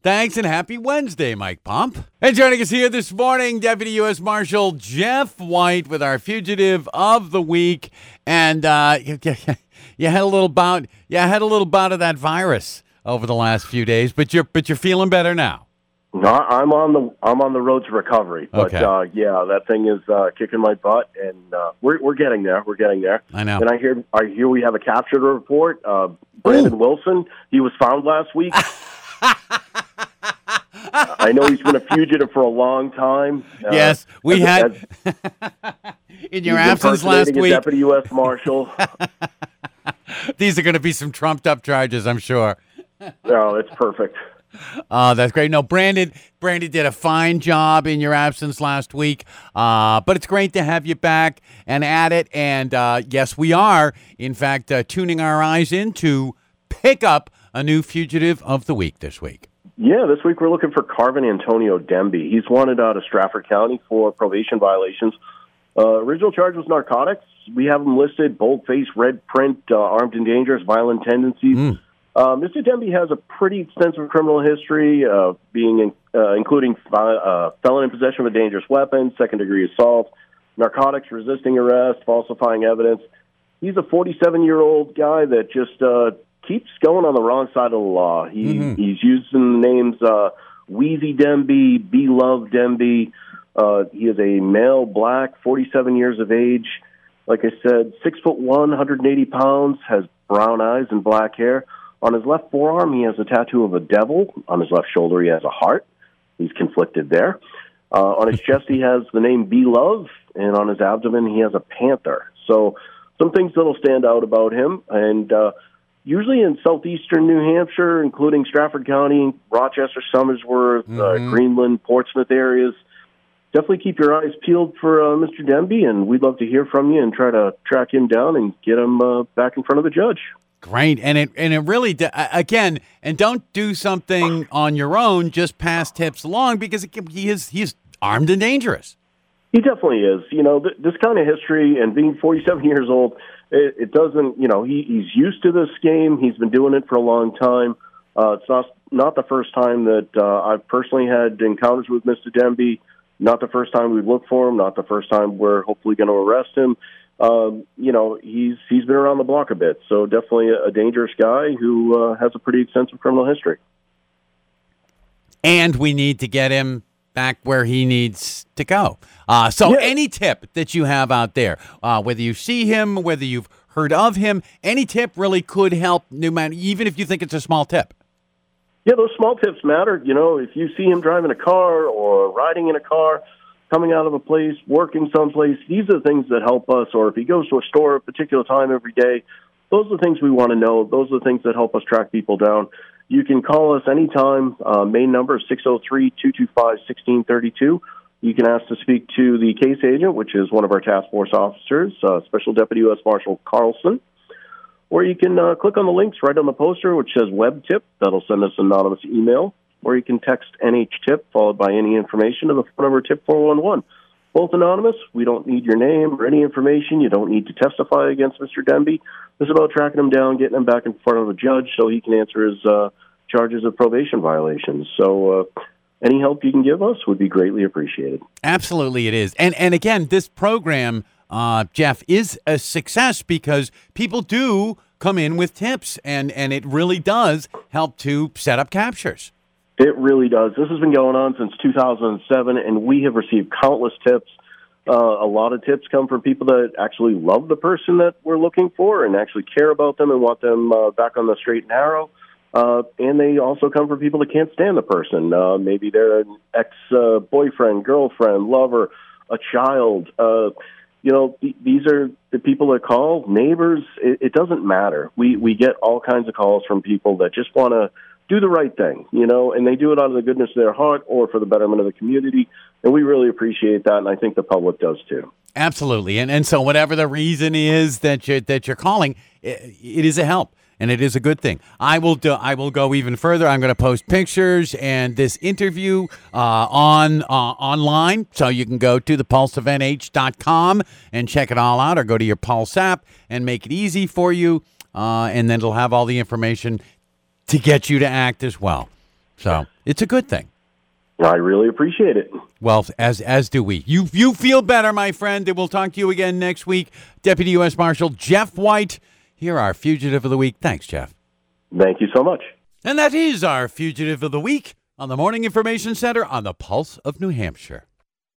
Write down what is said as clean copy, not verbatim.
Thanks, and happy Wednesday, Mike Pomp. And joining us here this morning, Deputy U.S. Marshal Jeff White with our Fugitive of the Week. And you had a little bout of that virus over the last few days, but you're feeling better now. No, I'm on the road to recovery, but Okay. that thing is kicking my butt, and we're getting there. We're getting there. I know. And I hear we have a capture to report. Brandon Wilson, he was found last week. I know he's been a fugitive for a long time. Yes, we had in your absence last week. Deputy U.S. Marshal. These are going to be some trumped up charges, I'm sure. No, it's perfect. Oh, that's great. No, Brandon did a fine job in your absence last week, but it's great to have you back and at it. And yes, we are, in fact, tuning our eyes in to pick up a new Fugitive of the Week this week. Yeah, this week we're looking for Carvin Antonio Demby. He's wanted out of Stratford County for probation violations. Original charge was narcotics. We have him listed: boldface, red print, armed and dangerous, violent tendencies. Mr. Demby has a pretty extensive criminal history, including felon in possession of a dangerous weapon, second-degree assault, narcotics, resisting arrest, falsifying evidence. He's a 47-year-old guy that just keeps going on the wrong side of the law. He's using the names Wheezy Demby, Beloved Demby. He is a male, black, 47 years of age. Like I said, 6'1", 180 pounds, has brown eyes and black hair. On his left forearm, he has a tattoo of a devil. On his left shoulder, he has a heart. He's conflicted there. On his chest, he has the name Beloved, and on his abdomen, he has a panther. So some things that'll stand out about him. And usually in southeastern New Hampshire, including Stratford County, Rochester, Somersworth, Greenland, Portsmouth areas, definitely keep your eyes peeled for Mr. Demby, and we'd love to hear from you and try to track him down and get him back in front of the judge. Great, and it really again, and don't do something on your own. Just pass tips along because he's armed and dangerous. He definitely is. You know, this kind of history and being 47 years old, it doesn't. You know, he's used to this game. He's been doing it for a long time. It's not the first time that I've personally had encounters with Mr. Demby. Not the first time we've looked for him. Not the first time we're hopefully going to arrest him. You know, he's been around the block a bit, so definitely a dangerous guy who has a pretty extensive criminal history. And we need to get him back where he needs to go. Any tip that you have out there, whether you see him, whether you've heard of him, any tip really could help, no matter, even if you think it's a small tip. Yeah, those small tips matter. You know, if you see him driving a car or riding in a car, coming out of a place, working someplace, these are the things that help us. Or if he goes to a store at a particular time every day, those are the things we want to know. Those are the things that help us track people down. You can call us anytime. Main number is 603-225-1632. You can ask to speak to the case agent, which is one of our task force officers, Special Deputy U.S. Marshal Carlson. Or you can click on the links right on the poster, which says Web Tip. That'll send us an anonymous email. Or you can text NH-TIP followed by any information to the phone number TIP 411. Both anonymous. We don't need your name or any information. You don't need to testify against Mr. Demby. This is about tracking him down, getting him back in front of a judge so he can answer his charges of probation violations. So any help you can give us would be greatly appreciated. Absolutely it is. And again, this program, Jeff, is a success because people do come in with tips, and it really does help to set up captures. It really does. This has been going on since 2007, and we have received countless tips. A lot of tips come from people that actually love the person that we're looking for and actually care about them and want them back on the straight and narrow. And they also come from people that can't stand the person. Maybe they're an ex-boyfriend, girlfriend, lover, a child. You know, these are the people that call, neighbors. It doesn't matter. We get all kinds of calls from people that just want to do the right thing, you know, and they do it out of the goodness of their heart or for the betterment of the community, and we really appreciate that, and I think the public does too. Absolutely, and so whatever the reason is that you're calling, it is a help, and it is a good thing. I will go even further. I'm going to post pictures and this interview online, so you can go to thepulseofnh.com and check it all out, or go to your Pulse app and make it easy for you, and then it'll have all the information to get you to act as well. So it's a good thing. I really appreciate it. Well, as do we. You feel better, my friend, and we'll talk to you again next week. Deputy U.S. Marshal Jeff White, here our Fugitive of the Week. Thanks, Jeff. Thank you so much. And that is our Fugitive of the Week on the Morning Information Center on the Pulse of New Hampshire.